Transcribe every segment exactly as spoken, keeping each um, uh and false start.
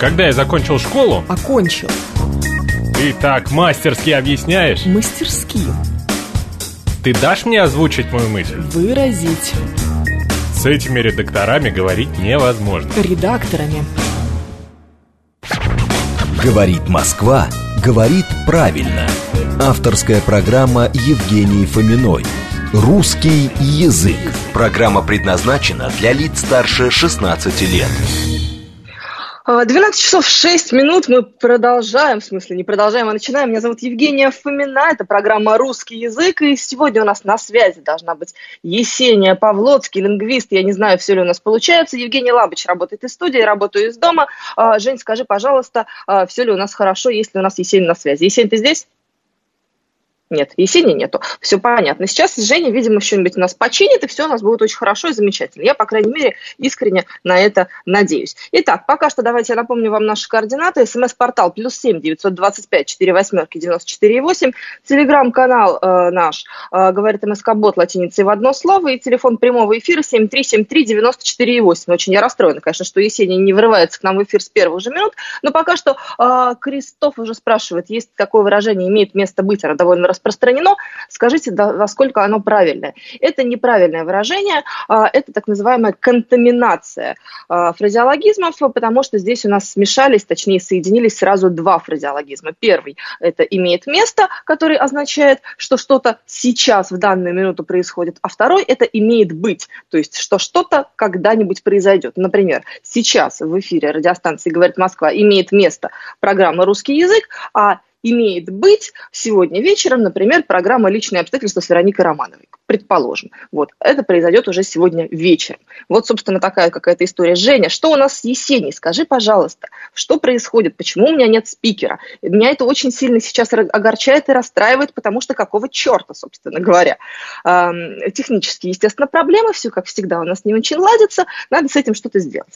Когда я закончил школу... Окончил. Ты так мастерски объясняешь. Мастерски. Ты дашь мне озвучить мою мысль? Выразить. С этими редакторами говорить невозможно. Редакторами. Говорит Москва, говорит правильно. Авторская программа Евгении Фоминой. Русский язык. Программа предназначена для лиц старше шестнадцати лет. двенадцать часов шесть минут, мы продолжаем, в смысле не продолжаем, а начинаем. Меня зовут Евгения Фомина, это программа «Русский язык», и сегодня у нас на связи должна быть Есения Павлоцкий, лингвист. Я не знаю, все ли у нас получается. Евгений Лабыч работает из студии, работаю из дома. Жень, скажи, пожалуйста, все ли у нас хорошо, есть ли у нас Есения на связи? Есения, ты здесь? Нет, Есении нету. Все понятно. Сейчас Женя, видимо, что-нибудь у нас починит, и все у нас будет очень хорошо и замечательно. Я, по крайней мере, искренне на это надеюсь. Итак, пока что давайте я напомню вам наши координаты. СМС-портал плюс семь девятьсот двадцать пять четыре восьмерки девяносто четыре восемь. Телеграм-канал э, наш э, говорит МСК-бот латиницей в одно слово. И телефон прямого эфира семь три семь три девяносто четыре восемь. Очень я расстроена, конечно, что Есения не вырывается к нам в эфир с первых же минут. Но пока что э, Кристоф уже спрашивает, есть такое выражение, имеет место быть, оно довольно распространено. распространено, скажите, да, насколько оно правильное. Это неправильное выражение, это так называемая контаминация фразеологизмов, потому что здесь у нас смешались, точнее соединились сразу два фразеологизма. Первый – это имеет место, который означает, что что-то сейчас в данную минуту происходит, а второй – это имеет быть, то есть что что-то когда-нибудь произойдет. Например, сейчас в эфире радиостанции «Говорит Москва» имеет место программа «Русский язык», а имеет быть сегодня вечером, например, программа «Личные обстоятельства» с Вероникой Романовой. Предположим. Вот. Это произойдет уже сегодня вечером. Вот, собственно, такая какая-то история. Женя, что у нас с Есенией? Скажи, пожалуйста, что происходит? Почему у меня нет спикера? Меня это очень сильно сейчас огорчает и расстраивает, потому что какого черта, собственно говоря? Эм, технически, естественно, проблемы. Все, как всегда, у нас не очень ладится. Надо с этим что-то сделать.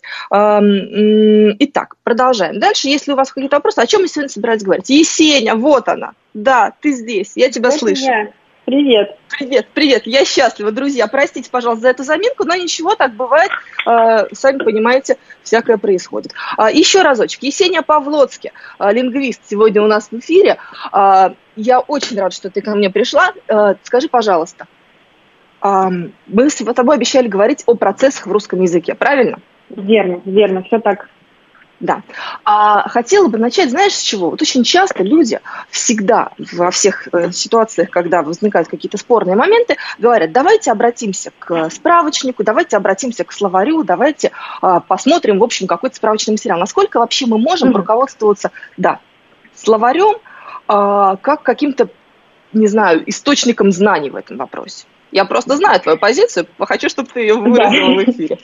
Эм, итак, продолжаем. Дальше, если у вас какие-то вопросы, о чем мы сегодня собирались говорить? Есения, вот она. Да, ты здесь. Я тебя Это слышу. Я. Привет. Привет, привет. Я счастлива, друзья. Простите, пожалуйста, за эту заминку, но ничего, так бывает. Э, сами понимаете, всякое происходит. Э, еще разочек. Есения Павлоцкий, э, лингвист, сегодня у нас в эфире. Э, я очень рада, что ты ко мне пришла. Э, скажи, пожалуйста, э, мы с тобой обещали говорить о процессах в русском языке, правильно? Верно, верно, все так. Да. А хотела бы начать, знаешь, с чего? Вот очень часто люди всегда во всех э, ситуациях, когда возникают какие-то спорные моменты, говорят, давайте обратимся к справочнику, давайте обратимся к словарю, давайте э, посмотрим, в общем, какой-то справочный материал. Насколько вообще мы можем mm-hmm. руководствоваться, да, словарем, э, как каким-то, не знаю, источником знаний в этом вопросе? Я просто знаю твою позицию, хочу, чтобы ты ее выразила в эфире.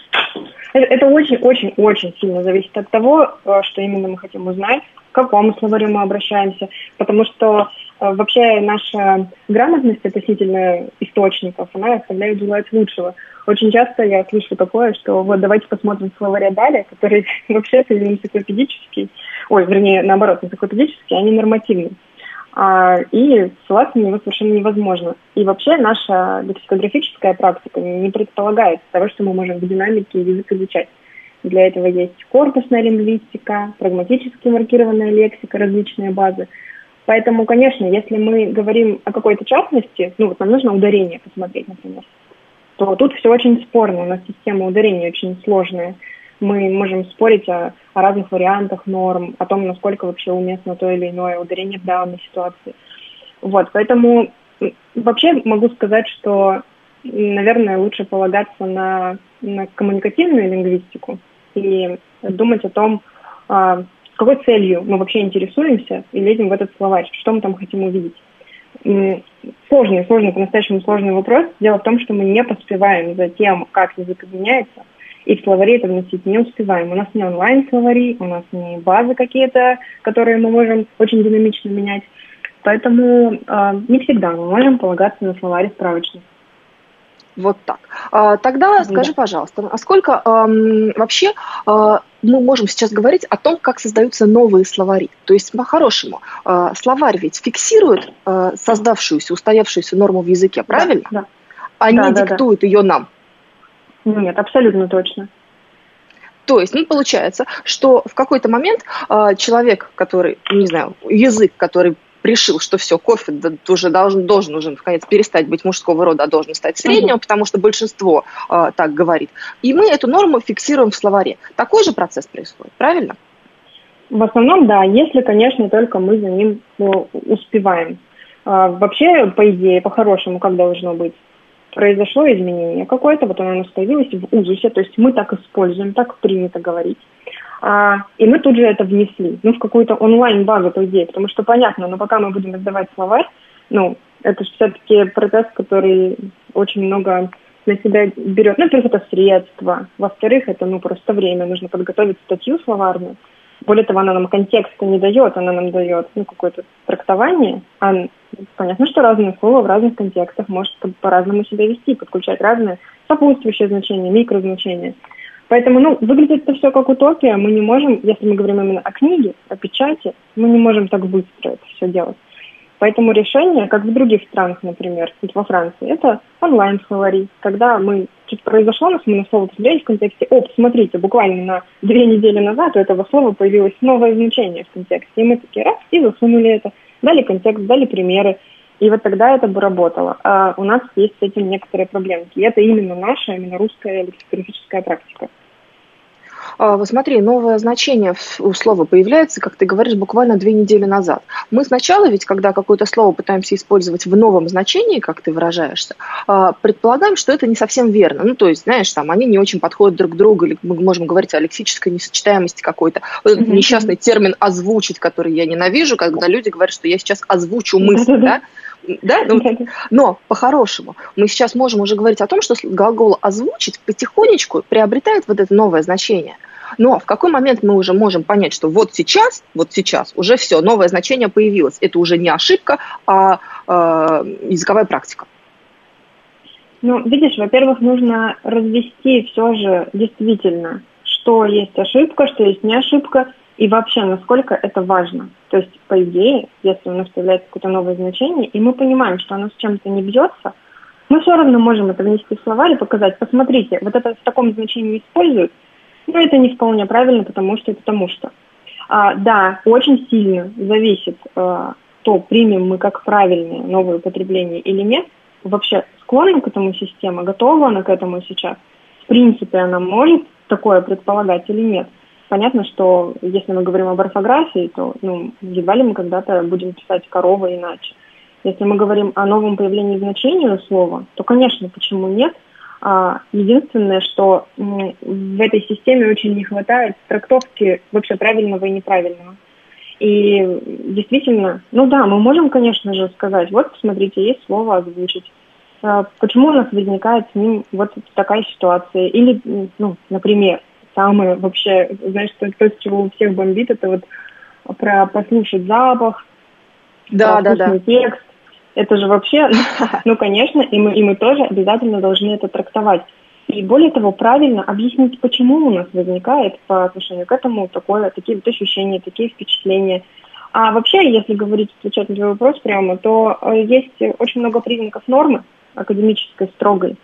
Это очень-очень-очень сильно зависит от того, что именно мы хотим узнать, к какому словарю мы обращаемся, потому что вообще наша грамотность относительно источников, она оставляет желать лучшего. Очень часто я слышу такое, что вот давайте посмотрим словарь Даля, который вообще-то энциклопедический, ой, вернее, наоборот, энциклопедический, а не нормативный. А, и ссылаться на него совершенно невозможно. И вообще наша лексикографическая практика не предполагает того, что мы можем в динамике язык изучать. Для этого есть корпусная лингвистика, прагматически маркированная лексика, различные базы. Поэтому, конечно, если мы говорим о какой-то частности, ну вот нам нужно ударение посмотреть, например, то тут все очень спорно, у нас система ударений очень сложная. Мы можем спорить о, о разных вариантах норм, о том, насколько вообще уместно то или иное ударение в данной ситуации. Вот, поэтому вообще могу сказать, что, наверное, лучше полагаться на, на коммуникативную лингвистику и думать о том, с какой целью мы вообще интересуемся и лезем в этот словарь, что мы там хотим увидеть. Сложный, сложный, по-настоящему сложный вопрос. Дело в том, что мы не поспеваем за тем, как язык изменяется, и в словаре это вносить не успеваем. У нас не онлайн-словари, у нас не базы какие-то, которые мы можем очень динамично менять. Поэтому э, не всегда мы можем полагаться на словарь справочник. Вот так. А, тогда да. Скажи, пожалуйста, а сколько э, вообще э, мы можем сейчас говорить о том, как создаются новые словари? То есть, по-хорошему, э, словарь ведь фиксирует э, создавшуюся, устоявшуюся норму в языке, правильно? Да, да. А да, не да, диктует да. ее нам? Нет, абсолютно точно. То есть, ну, получается, что в какой-то момент э, человек, который, не знаю, язык, который решил, что все, кофе уже должен, должен уже, наконец, перестать быть мужского рода, а должен стать среднего, uh-huh. потому что большинство э, так говорит. И мы эту норму фиксируем в словаре. Такой же процесс происходит, правильно? В основном, да, если, конечно, только мы за ним ну, успеваем. А, вообще, по идее, по-хорошему, как должно быть? Произошло изменение какое-то, вот оно у нас появилось в узусе, то есть мы так используем, так принято говорить. А, и мы тут же это внесли, ну, в какую-то онлайн-базу, по идее, потому что понятно, но пока мы будем издавать словарь, ну, это же все-таки процесс, который очень много на себя берет. Ну, во-первых, это средства, во-вторых, это, ну, просто время, нужно подготовить статью словарную. Более того, она нам контекста не дает, она нам дает, ну, какое-то трактование, а понятно, что разные слова в разных контекстах может по-разному себя вести, подключать разные сопутствующие значения, микрозначения. Поэтому, ну, выглядит это все как утопия. Мы не можем, если мы говорим именно о книге, о печати, мы не можем так быстро это все делать. Поэтому решение, как в других странах, например, во Франции, это онлайн-словари. Когда мы, что-то произошло, у нас мы на слово посмотрели в контексте, оп, смотрите, буквально на две недели назад у этого слова появилось новое значение в контексте. И мы такие раз и засунули это, дали контекст, дали примеры. И вот тогда это бы работало. А у нас есть с этим некоторые проблемки. И это именно наша, именно русская лексикографическая практика. Вот смотри, новое значение у слова появляется, как ты говоришь, буквально две недели назад. Мы сначала ведь, когда какое-то слово пытаемся использовать в новом значении, как ты выражаешься, предполагаем, что это не совсем верно. Ну, то есть, знаешь, там они не очень подходят друг к другу, или мы можем говорить о лексической несочетаемости какой-то. Вот этот несчастный термин «озвучить», который я ненавижу, когда люди говорят, что я сейчас озвучу мысль, да? Да? Ну, но по-хорошему мы сейчас можем уже говорить о том, что глагол «озвучить» потихонечку приобретает вот это новое значение. Но в какой момент мы уже можем понять, что вот сейчас, вот сейчас уже все, новое значение появилось. Это уже не ошибка, а э, языковая практика. Ну, видишь, во-первых, нужно развести все же действительно, что есть ошибка, что есть не ошибка, и вообще, насколько это важно. То есть, по идее, если у нас появляется какое-то новое значение, и мы понимаем, что оно с чем-то не бьется, мы все равно можем это внести в словарь и показать, посмотрите, вот это в таком значении используют, но это не вполне правильно, потому что это потому что. А, да, очень сильно зависит, а, то примем мы как правильное новое употребление или нет. Вообще склонна к этому система, готова она к этому сейчас. В принципе, она может такое предполагать или нет. Понятно, что если мы говорим об орфографии, то ну, едва ли мы когда-то будем писать «корова» иначе. Если мы говорим о новом появлении значения слова, то, конечно, почему нет? Единственное, что в этой системе очень не хватает трактовки вообще правильного и неправильного. И действительно, ну да, мы можем, конечно же, сказать, вот, посмотрите, есть слово «озвучить». Почему у нас возникает с ним вот такая ситуация? Или, ну, например, самое вообще, знаешь, то, то, с чего у всех бомбит, это вот про послушать запах, да, про да, да. текст. Это же вообще, ну, конечно, и мы, и мы тоже обязательно должны это трактовать. И более того, правильно объяснить, почему у нас возникает по отношению к этому такое, такие вот ощущения, такие впечатления. А вообще, если говорить, отвечать на твой вопрос прямо, то есть очень много признаков нормы академической, строгой.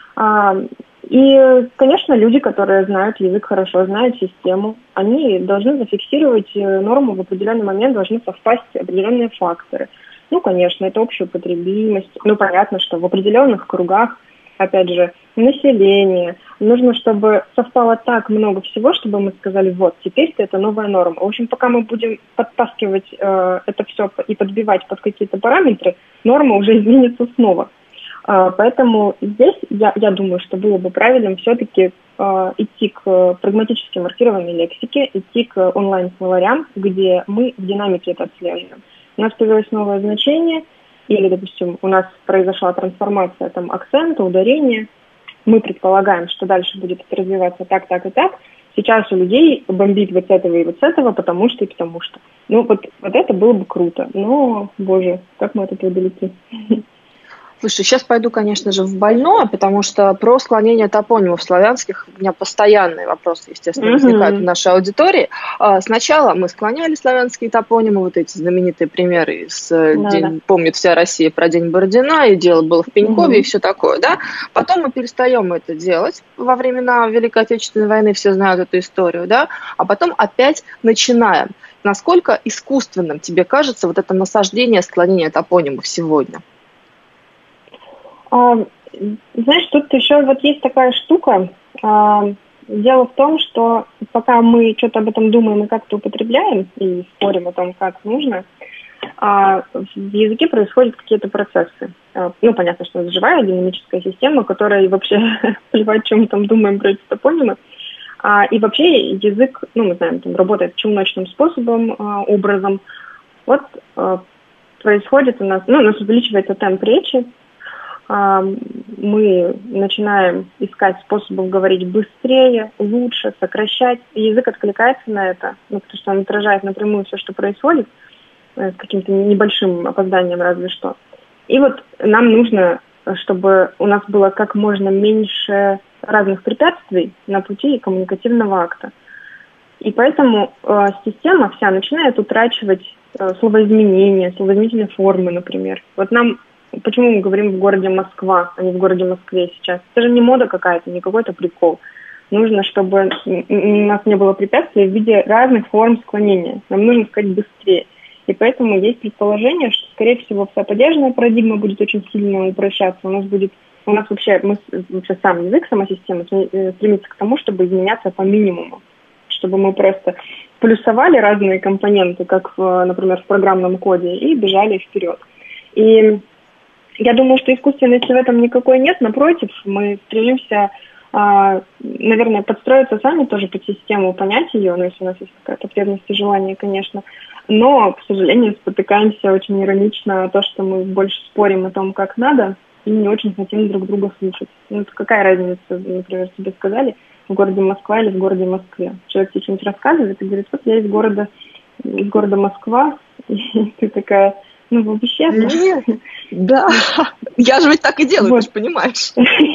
И, конечно, люди, которые знают язык хорошо, знают систему, они должны зафиксировать норму в определенный момент, должны совпасть определенные факторы. Ну, конечно, это общеупотребимость. Ну, понятно, что в определенных кругах, опять же, населения, нужно, чтобы совпало так много всего, чтобы мы сказали, вот, теперь-то это новая норма. В общем, пока мы будем подтаскивать э, это все и подбивать под какие-то параметры, норма уже изменится снова. Поэтому здесь я, я думаю, что было бы правильным все-таки э, идти к прагматически маркированной лексике, идти к онлайн-словарям, где мы в динамике это отслеживаем. У нас появилось новое значение, или, допустим, у нас произошла трансформация там, акцента, ударения. Мы предполагаем, что дальше будет это развиваться так, так и так. Сейчас у людей бомбит вот с этого и вот с этого, потому что и потому что. Ну, вот, вот это было бы круто. Но, боже, как мы от этого далеки. Слушай, сейчас пойду, конечно же, в больное, потому что про склонение топонимов славянских у меня постоянные вопросы, естественно, возникают mm-hmm. в нашей аудитории. Сначала мы склоняли славянские топонимы, вот эти знаменитые примеры, из да, день, да. помнит вся Россия про День Бородина, и дело было в Пенькове, mm-hmm. и все такое, да. Потом мы перестаем это делать во времена Великой Отечественной войны, все знают эту историю, да, а потом опять начинаем. Насколько искусственным тебе кажется вот это насаждение, склонение топонимов сегодня? А, знаешь, тут еще вот есть такая штука. А, дело в том, что пока мы что-то об этом думаем и как-то употребляем, и спорим о том, как нужно, а в языке происходят какие-то процессы. А, ну, понятно, что это живая динамическая система, которая вообще плевать, чем мы там думаем про эти топонимы. А, и вообще язык, ну, мы знаем, там работает челночным способом, а, образом. Вот а, происходит у нас, ну, у нас увеличивается темп речи, мы начинаем искать способов говорить быстрее, лучше, сокращать. И язык откликается на это, ну, потому что он отражает напрямую все, что происходит, с каким-то небольшим опозданием разве что. И вот нам нужно, чтобы у нас было как можно меньше разных препятствий на пути коммуникативного акта. И поэтому э, система вся начинает утрачивать э, словоизменения, словоизменительные формы, например. Вот нам Почему мы говорим в городе Москва, а не в городе Москве сейчас? Это же не мода какая-то, не какой-то прикол. Нужно, чтобы у нас не было препятствий в виде разных форм склонения. Нам нужно сказать быстрее. И поэтому есть предположение, что, скорее всего, вся падежная парадигма будет очень сильно упрощаться. У нас будет, у нас вообще, мы, вообще сам язык, сама система стремится к тому, чтобы изменяться по минимуму. Чтобы мы просто плюсовали разные компоненты, как, в, например, в программном коде, и бежали вперед. И я думаю, что искусственности в этом никакой нет. Напротив, мы стремимся, а, наверное, подстроиться сами тоже под систему, понять ее, ну, если у нас есть какая-то потребность и желание, конечно. Но, к сожалению, спотыкаемся очень иронично о том, что мы больше спорим о том, как надо, и не очень хотим друг друга слушать. Ну, какая разница, например, тебе сказали, в городе Москва или в городе Москве? Человек тебе что-нибудь рассказывает и говорит, вот я из города, из города Москва, и ты такая... Ну, вообще... Нет, да. Я же ведь так и делаю, вот. Ты же понимаешь.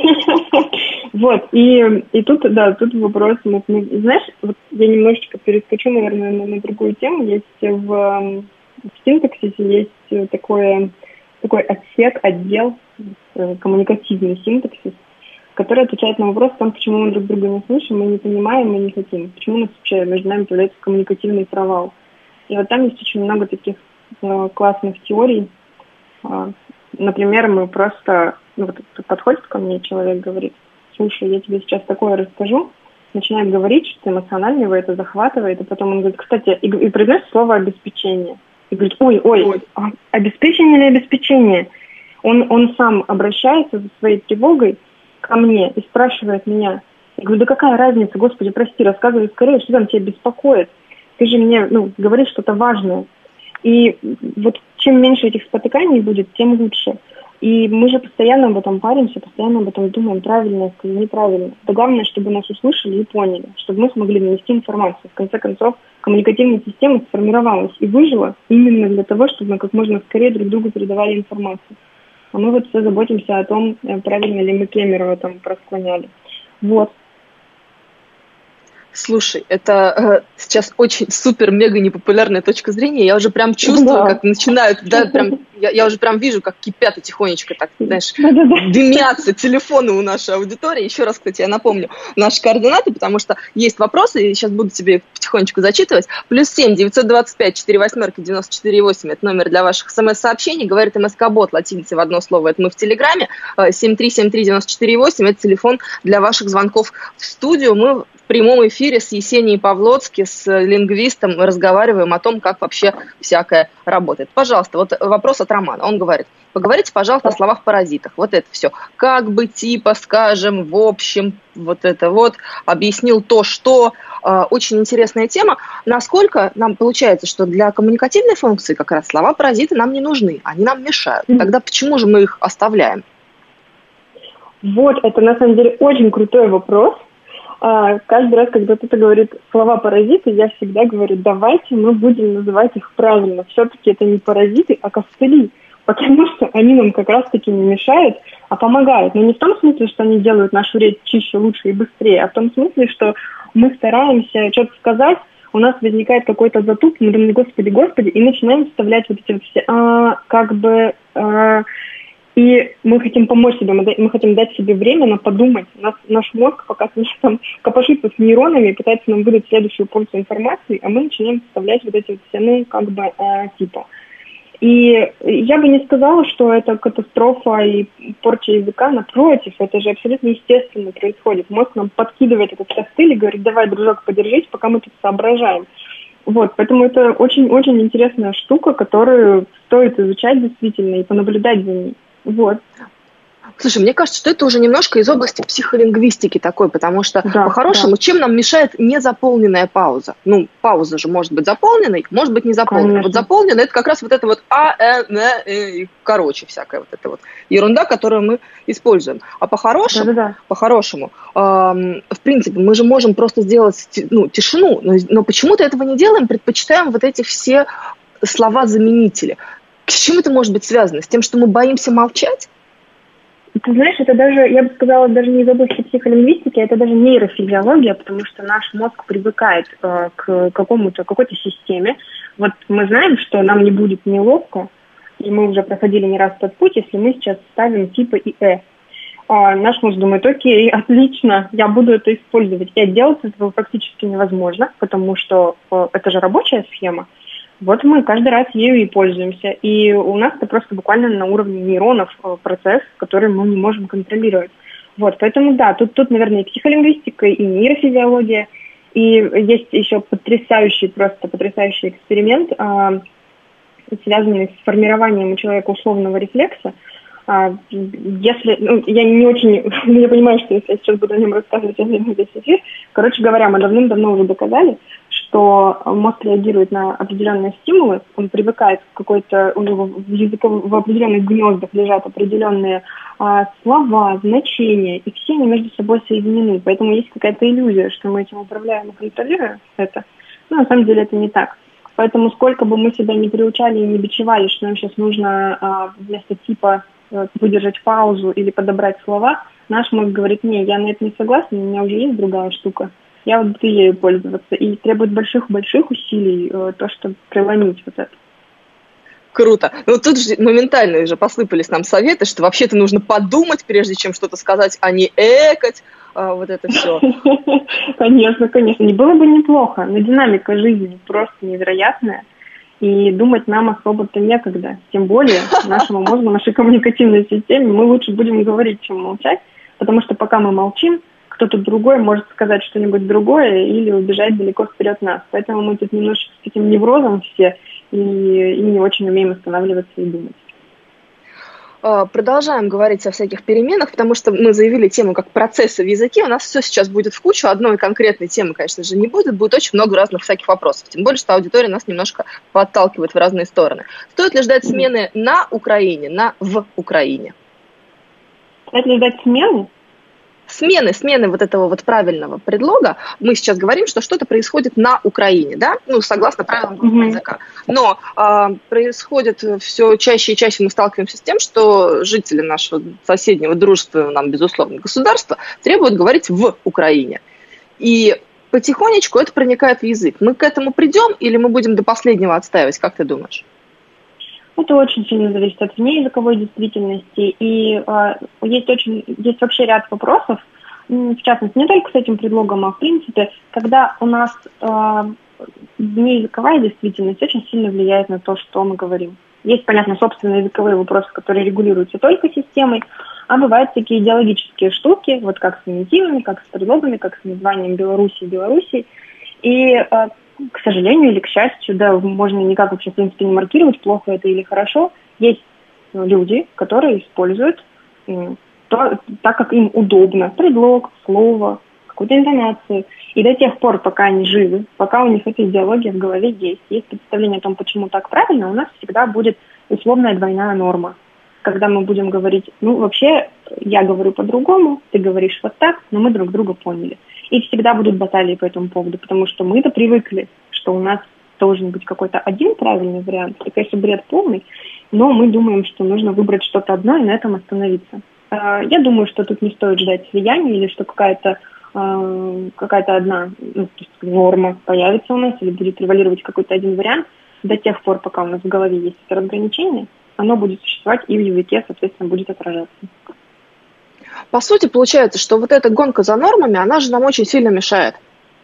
Вот, и, и тут, да, тут вопрос. Мы, мы, знаешь, вот я немножечко перескочу, наверное, на, на другую тему. Есть в, в синтаксисе есть такое, такой отсек, отдел, коммуникативный синтаксис, который отвечает на вопрос о том, почему мы друг друга не слышим, мы не понимаем, мы не хотим. Почему у нас вообще между нами появляется коммуникативный провал. И вот там есть очень много таких классных теорий. Например, мы просто... Ну, вот подходит ко мне человек, говорит, слушай, я тебе сейчас такое расскажу, начинает говорить, что эмоционально его это захватывает, и потом он говорит, кстати, и, и произносит слово «обеспечение». И говорит, ой, ой, ой. А, обеспечение или обеспечение? Он, он сам обращается со своей тревогой ко мне и спрашивает меня. Я говорю, да какая разница, господи, прости, рассказывай скорее, что там тебя беспокоит. Ты же мне, ну, говоришь что-то важное. И вот чем меньше этих спотыканий будет, тем лучше. И мы же постоянно об этом паримся, постоянно об этом думаем, правильно это или неправильно. Да главное, чтобы нас услышали и поняли, чтобы мы смогли донести информацию. В конце концов, коммуникативная система сформировалась и выжила именно для того, чтобы мы как можно скорее друг другу передавали информацию. А мы вот все заботимся о том, правильно ли мы Кемерова там просклоняли. Вот. Слушай, это э, сейчас очень супер-мега непопулярная точка зрения. Я уже прям чувствую, да. как начинают, да, прям, я, я уже прям вижу, как кипят и тихонечко так, знаешь, дымятся телефоны у нашей аудитории. Еще раз, кстати, я напомню наши координаты, потому что есть вопросы, и сейчас буду тебе потихонечку зачитывать. Плюс семь девятьсот двадцать пять четыре восьмерки девяносто четыре восемь, это номер для ваших смс-сообщений. Говорит МСК-бот, латиницей в одно слово, это мы в Телеграме. семь три семь три девяносто четыре восемь, это телефон для ваших звонков в студию. Мы в прямом эфире с Есенией Павлоцки, с лингвистом, мы разговариваем о том, как вообще всякое работает. Пожалуйста, вот вопрос от Романа. Он говорит, поговорите, пожалуйста, о словах-паразитах. Вот это все. Как бы, типа, скажем, в общем, вот это вот, объяснил то, что. Очень интересная тема. Насколько нам получается, что для коммуникативной функции как раз слова-паразиты нам не нужны, они нам мешают. Тогда почему же мы их оставляем? Вот, это на самом деле очень крутой вопрос. А, каждый раз, когда кто-то говорит слова-паразиты, я всегда говорю, давайте мы будем называть их правильно. Все-таки это не паразиты, а костыли. потому что они нам как раз-таки не мешают, а помогают. Но не в том смысле, что они делают нашу речь чище, лучше и быстрее, а в том смысле, что мы стараемся что-то сказать, у нас возникает какой-то затуп, мы думаем, господи, господи, и начинаем вставлять вот эти вот все, а, как бы, а, и мы хотим помочь себе, мы, мы хотим дать себе время на подумать. Нас, наш мозг пока там копошится с нейронами, пытается нам выдать следующую порцию информации, а мы начинаем вставлять вот эти вот все, ну, как бы, а, типа. И я бы не сказала, что это катастрофа и порча языка, напротив, это же абсолютно естественно происходит. Мозг нам подкидывает этот костыль и говорит, давай, дружок, подержись, пока мы тут соображаем. Вот, поэтому это очень-очень интересная штука, которую стоит изучать действительно и понаблюдать за ней. Вот. Слушай, мне кажется, что это уже немножко из области психолингвистики такой, потому что, да, по-хорошему, да. чем нам мешает незаполненная пауза? Ну, пауза же может быть заполненной, может быть не заполненной. Конечно. Вот заполненная – это как раз вот это вот а, э, э, э, короче, всякая вот эта вот ерунда, которую мы используем. А по-хорошему, Да-да-да. по-хорошему, э, в принципе, мы же можем просто сделать ну, тишину, но, но почему-то этого не делаем, предпочитаем вот эти все слова-заменители. С чем это может быть связано? С тем, что мы боимся молчать? Ты знаешь, это даже, я бы сказала, даже не из области психолингвистики, это даже нейрофизиология, потому что наш мозг привыкает э, к какому-то, какой-то системе. Вот мы знаем, что нам не будет неловко, и мы уже проходили не раз этот путь, если мы сейчас ставим типа и э. А наш мозг думает, окей, отлично, я буду это использовать. И отделаться этого практически невозможно, потому что э, это же рабочая схема. Вот мы каждый раз ею и пользуемся. И у нас это просто буквально на уровне нейронов процесс, который мы не можем контролировать. Вот, поэтому да, тут, тут, наверное, и психолингвистика, и нейрофизиология. И есть еще потрясающий, просто потрясающий эксперимент, связанный с формированием у человека условного рефлекса. Если, ну, я не очень, я понимаю, что если я сейчас буду о нем рассказывать, я займу весь эфир. Короче говоря, мы давным-давно уже доказали, что мозг реагирует на определенные стимулы, он привыкает к какой-то, у него в, языков, в определенных гнездах лежат определенные а, слова, значения, и все они между собой соединены. Поэтому есть какая-то иллюзия, что мы этим управляем и контролируем это. Но на самом деле это не так. Поэтому сколько бы мы себя не приучали и не бичевали, что нам сейчас нужно а, вместо типа выдержать паузу или подобрать слова, наш мозг говорит, не, я на это не согласна, у меня уже есть другая штука, я вот буду ею пользоваться. И требует больших-больших усилий э, то, чтобы преломить вот это. Круто. Ну тут же моментально уже посыпались нам советы, что вообще-то нужно подумать, прежде чем что-то сказать, а не экать, а, вот это все. Конечно, конечно. Не было бы неплохо, но динамика жизни просто невероятная. И думать нам особо-то некогда. Тем более нашему мозгу, нашей коммуникативной системе мы лучше будем говорить, чем молчать, потому что пока мы молчим, кто-то другой может сказать что-нибудь другое или убежать далеко вперед нас. Поэтому мы тут немножечко с таким неврозом все и, и не очень умеем останавливаться и думать. Продолжаем говорить о всяких переменах, потому что мы заявили тему как процессы в языке. У нас все сейчас будет в кучу. Одной конкретной темы, конечно же, не будет. Будет очень много разных всяких вопросов. Тем более, что аудитория нас немножко подталкивает в разные стороны. Стоит ли ждать смены на Украине, на в Украине? Стоит ли ждать смены? Смены, смены вот этого вот правильного предлога, мы сейчас говорим, что что-то происходит на Украине, да, ну, согласно правилам русского языка. Но э, происходит все чаще и чаще, мы сталкиваемся с тем, что жители нашего соседнего дружественного нам, безусловно, государства требуют говорить в Украине. И потихонечку это проникает в язык. Мы к этому придем или мы будем до последнего отстаивать, как ты думаешь? Это очень сильно зависит от внеязыковой действительности, и э, есть очень, есть вообще ряд вопросов, в частности, не только с этим предлогом, а в принципе, когда у нас э, внеязыковая действительность очень сильно влияет на то, что мы говорим. Есть, понятно, собственные языковые вопросы, которые регулируются только системой, а бывают такие идеологические штуки, вот как с именитивами, как с предлогами, как с названием Белоруссии, Белоруссии, и э, к сожалению или к счастью, да, можно никак вообще, в принципе, не маркировать, плохо это или хорошо. Есть люди, которые используют то, так, как им удобно, предлог, слово, какую-то интонацию. И до тех пор, пока они живы, пока у них эта идеология в голове есть, есть представление о том, почему так правильно, у нас всегда будет условная двойная норма. Когда мы будем говорить, ну, вообще, я говорю по-другому, ты говоришь вот так, но мы друг друга поняли. И всегда будут баталии по этому поводу, потому что мы-то привыкли, что у нас должен быть какой-то один правильный вариант. Это, конечно, бред полный. но мы думаем, что нужно выбрать что-то одно и на этом остановиться. Я думаю, что тут не стоит ждать слияния или что какая-то, какая-то одна ну, норма появится у нас или будет превалировать какой-то один вариант. До тех пор, пока у нас в голове есть это разграничение, оно будет существовать и в языке, соответственно, будет отражаться. По сути, получается, что вот эта гонка за нормами, она же нам очень сильно мешает.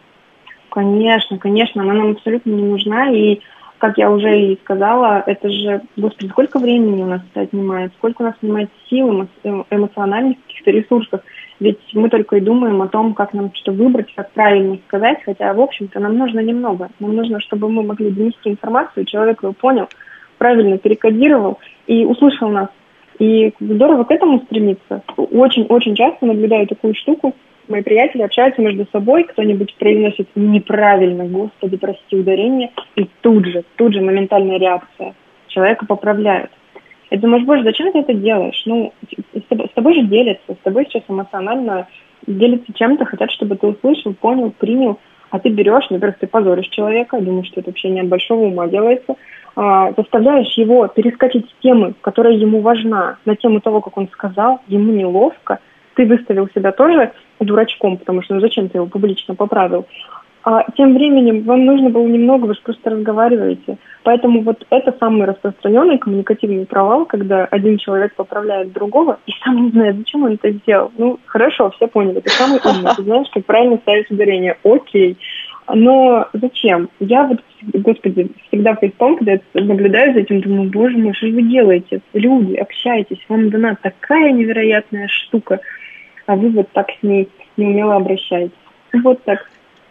Конечно, конечно, она нам абсолютно не нужна. И, как я уже и сказала, это же, господи, сколько времени у нас это отнимает, сколько у нас отнимает сил, эмо- эмоциональных каких-то ресурсов. Ведь мы только и думаем о том, как нам что выбрать, как правильно сказать, хотя, в общем-то, нам нужно немного. Нам нужно, чтобы мы могли донести информацию, человек ее понял, правильно перекодировал и услышал нас. И здорово к этому стремиться. Очень-очень часто наблюдаю такую штуку. Мои приятели общаются между собой, кто-нибудь произносит неправильно, господи, прости, ударение, и тут же, тут же моментальная реакция. Человека поправляют. Я думаю, боже, зачем ты это делаешь? Ну, с тобой, с тобой же делятся, с тобой сейчас эмоционально делятся чем-то, хотят, чтобы ты услышал, понял, принял, а ты берешь, например, ты позоришь человека, думаешь, что это вообще не от большого ума делается, а, заставляешь его перескочить с темы, которая ему важна, на тему того, как он сказал, ему неловко, ты выставил себя тоже дурачком, потому что ну зачем ты его публично поправил. А тем временем вам нужно было немного, вы же просто разговариваете. Поэтому вот это самый распространенный коммуникативный провал, когда один человек поправляет другого и сам не знает, зачем он это сделал. Ну, хорошо, все поняли, ты самый умный, ты знаешь, как правильно ставить ударение. Окей. Но зачем? Я вот, господи, всегда в том, когда я наблюдаю за этим, думаю, боже мой, что же вы делаете? Люди, общайтесь, вам дана такая невероятная штука, а вы вот так с ней неумело обращаетесь. Вот так.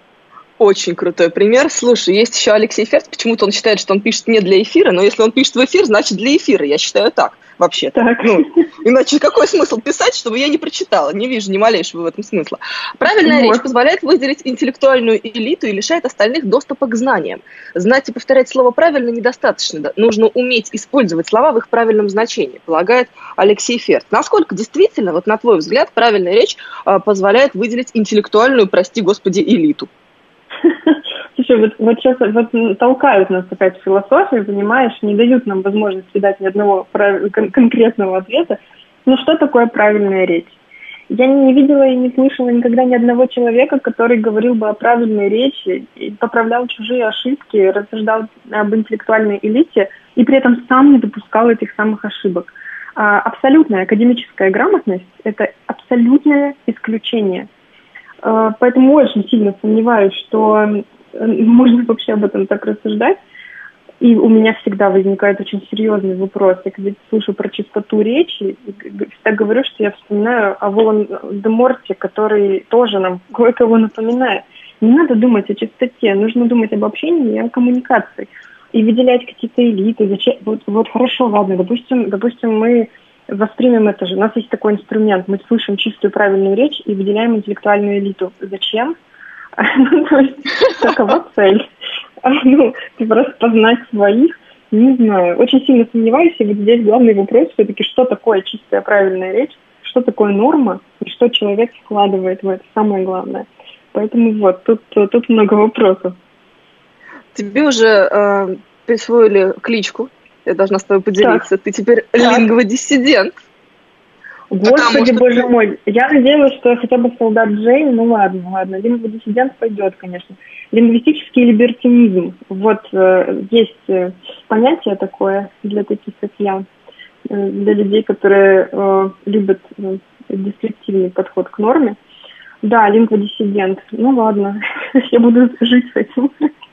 Очень крутой пример. Слушай, есть еще Алексей Ферст. Почему-то он считает, что он пишет не для эфира, но если он пишет в эфир, значит для эфира. Я считаю так, вообще-то. Так. Ну, иначе какой смысл писать, чтобы я не прочитала? Не вижу ни малейшего в этом смысла. Правильная вот. Речь позволяет выделить интеллектуальную элиту и лишает остальных доступа к знаниям. Знать и повторять слово правильно недостаточно. Нужно уметь использовать слова в их правильном значении, полагает Алексей Ферст. Насколько действительно, вот на твой взгляд, правильная речь а, позволяет выделить интеллектуальную, прости господи, элиту? Слушай, вот, вот сейчас вот толкают нас какая-то философия, понимаешь, не дают нам возможности дать ни одного прав... кон- конкретного ответа. Но что такое правильная речь? Я не видела и не слышала никогда ни одного человека, который говорил бы о правильной речи, и поправлял чужие ошибки, рассуждал об интеллектуальной элите и при этом сам не допускал этих самых ошибок. А абсолютная академическая грамотность – это абсолютное исключение. Поэтому очень сильно сомневаюсь, что можно вообще об этом так рассуждать. И у меня всегда возникает очень серьезный вопрос. Я когда слушаю про чистоту речи, всегда говорю, что я вспоминаю о Волан-де-Морте, который тоже нам кое-кого напоминает. Не надо думать о чистоте, нужно думать об общении и о коммуникации. И выделять какие-то элиты. Зачем? Вот, вот хорошо, ладно, допустим, допустим, мы воспримем это же. У нас есть такой инструмент. Мы слышим чистую правильную речь и выделяем интеллектуальную элиту. Зачем? Ну, то есть, какова цель? Ну, просто познать своих, не знаю. Очень сильно сомневаюсь, и вот здесь главный вопрос все-таки, что такое чистая правильная речь, что такое норма, и что человек вкладывает в это, самое главное. Поэтому вот, тут, тут много вопросов. Тебе уже э, присвоили кличку. Я должна с тобой поделиться. Так. Ты теперь лингводиссидент. Господи, что... боже мой. Я надеялась, что я хотя бы солдат Джейн. Ну ладно, ладно. Лингводиссидент пойдет, конечно. Лингвистический либертинизм. Вот э, есть э, понятие такое для таких, как я. Э, для людей, которые э, любят э, дескриптивный подход к норме. Да, лингводиссидент. Ну ладно. Я буду жить с этим.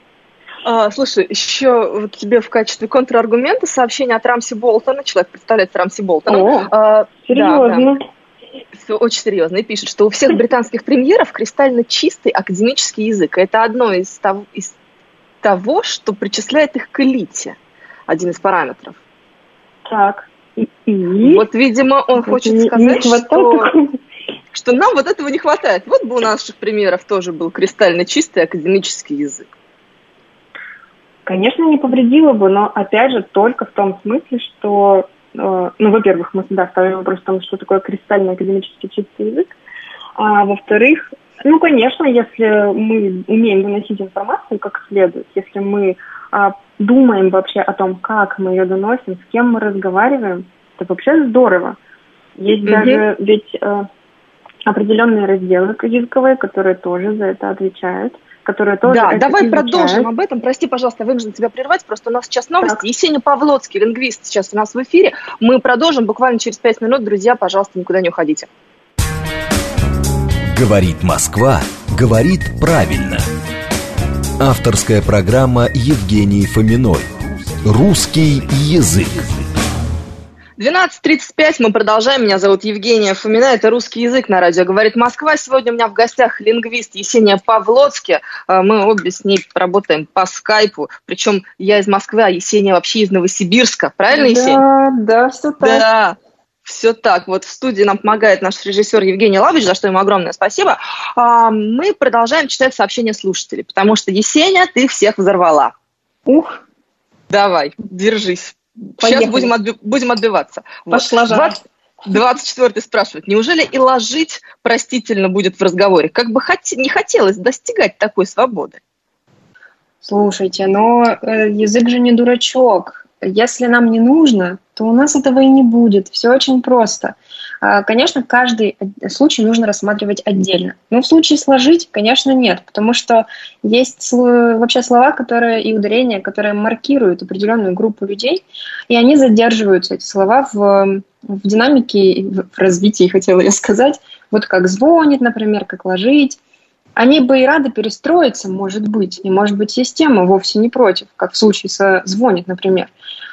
А, слушай, еще вот тебе в качестве контраргумента сообщение от Рамси Болтона, человек представляет Рамси Болтона. О, а, серьезно? Да, да. Все очень серьезно. И пишет, что у всех британских премьеров кристально чистый академический язык. Это одно из того, из того, что причисляет их к элите. Один из параметров. Так. И, и? Вот, видимо, он это хочет не, сказать, не что, что нам вот этого не хватает. Вот бы у наших премьеров тоже был кристально чистый академический язык. Конечно, не повредило бы, но, опять же, только в том смысле, что, э, ну, во-первых, мы всегда ставим вопрос о том, что такое кристально академически чистый язык, а во-вторых, ну, конечно, если мы умеем выносить информацию как следует, если мы э, думаем вообще о том, как мы ее доносим, с кем мы разговариваем, это вообще здорово. Есть mm-hmm. даже ведь э, определенные разделы языковые, которые тоже за это отвечают, которые тоже да, это давай изучают. Продолжим об этом. Прости, пожалуйста, я вынуждена тебя прервать, просто у нас сейчас новости. Так. Есеня Павлоцкий, лингвист, сейчас у нас в эфире. Мы продолжим буквально через пять минут. Друзья, пожалуйста, никуда не уходите. Говорит Москва, говорит правильно. Авторская программа Евгении Фоминой. Русский язык. двенадцать тридцать пять, мы продолжаем. Меня зовут Евгения Фомина, это «Русский язык» на радио «Говорит Москва». Сегодня у меня в гостях лингвист Есения Павлоцкий. Мы обе с ней работаем по скайпу. Причем я из Москвы, а Есения вообще из Новосибирска. Правильно, Есения? Да, да, все так. Да, все так. Вот в студии нам помогает наш режиссер Евгений Лавыч, за что ему огромное спасибо. Мы продолжаем читать сообщения слушателей, потому что, Есения, ты всех взорвала. Ух. Давай, держись. Поехали. Сейчас будем, отби- будем отбиваться. Пошла жара. двадцать четвёртый спрашивает, неужели и ложить простительно будет в разговоре? Как бы хот- не хотелось достигать такой свободы. Слушайте, но э, язык же не дурачок. Если нам не нужно, то у нас этого и не будет. Все очень просто. А, конечно, каждый случай нужно рассматривать отдельно. Но в случае сложить, конечно, нет. Потому что есть сло- вообще слова, которые и ударения, которые маркируют определенную группу людей, и они задерживаются, эти слова, в, в динамике, в развитии, хотела я сказать. Вот как звонит, например, как ложить. Они бы и рады перестроиться, может быть, и, может быть, система вовсе не против, как в случае со «звонит», например.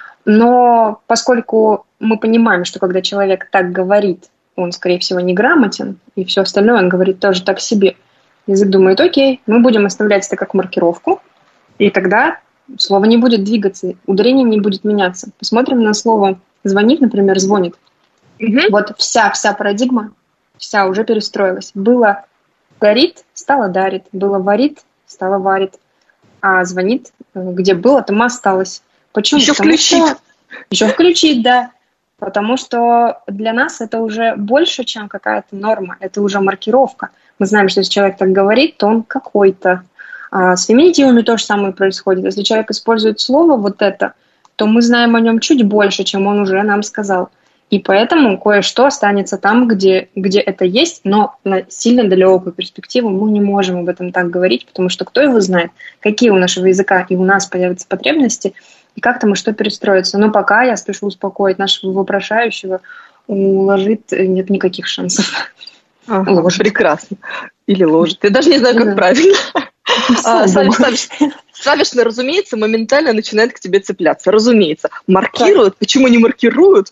Но поскольку мы понимаем, что когда человек так говорит, он, скорее всего, неграмотен, и все остальное он говорит тоже так себе, язык думает, окей, мы будем оставлять это как маркировку, и тогда слово не будет двигаться, ударение не будет меняться. Посмотрим на слово «звонит», например, «звонит». Угу. Вот вся-вся парадигма, вся уже перестроилась. Было горит, стало дарит. Было варит, стало варит. А звонит, где было, там осталось. Почему? Еще Потому включить. Что... Еще включить, да. Потому что для нас это уже больше, чем какая-то норма. Это уже маркировка. Мы знаем, что если человек так говорит, то он какой-то. А с феминитивами то же самое происходит. Если человек использует слово вот это, то мы знаем о нем чуть больше, чем он уже нам сказал. И поэтому кое-что останется там, где, где это есть, но на сильно далекую перспективу мы не можем об этом так говорить, потому что кто его знает, какие у нашего языка и у нас появятся потребности, и как там и что перестроится. Но пока я спешу успокоить нашего вопрошающего, уложит нет никаких шансов. Ага, ложит. Прекрасно. Или ложит. Я даже не знаю, как да. правильно. Савишна, разумеется, моментально начинает к тебе цепляться. Разумеется. Маркируют. Почему не маркируют?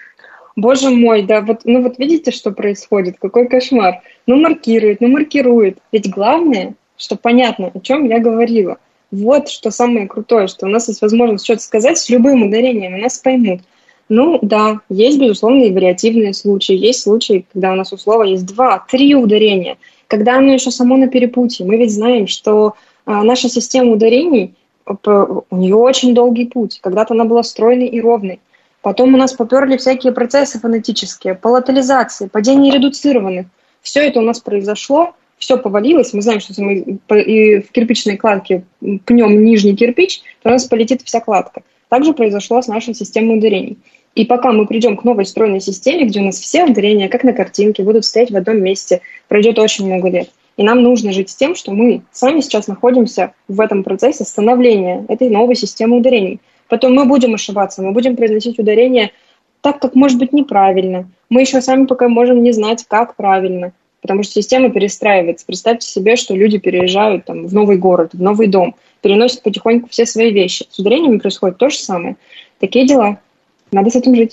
Боже мой, да, вот, ну вот видите, что происходит, какой кошмар. Ну маркирует, ну маркирует. Ведь главное, что понятно, о чем я говорила. Вот что самое крутое, что у нас есть возможность что-то сказать с любым ударением, и нас поймут. Ну да, есть, безусловно, и вариативные случаи. Есть случаи, когда у нас у слова есть два, три ударения, когда оно еще само на перепутье. Мы ведь знаем, что а, наша система ударений, у нее очень долгий путь. Когда-то она была стройной и ровной. Потом у нас поперли всякие процессы фонетические, палатализации, падение редуцированных. Все это у нас произошло, все повалилось. Мы знаем, что если мы и в кирпичной кладке пнем нижний кирпич, то у нас полетит вся кладка. Также произошло с нашей системой ударений. И пока мы придем к новой стройной системе, где у нас все ударения, как на картинке, будут стоять в одном месте, пройдет очень много лет. И нам нужно жить с тем, что мы сами сейчас находимся в этом процессе становления этой новой системы ударений. Потом мы будем ошибаться, мы будем произносить ударение так, как может быть неправильно. Мы еще сами пока можем не знать, как правильно, потому что система перестраивается. Представьте себе, что люди переезжают там, в новый город, в новый дом, переносят потихоньку все свои вещи. С ударениями происходит то же самое. Такие дела. Надо с этим жить.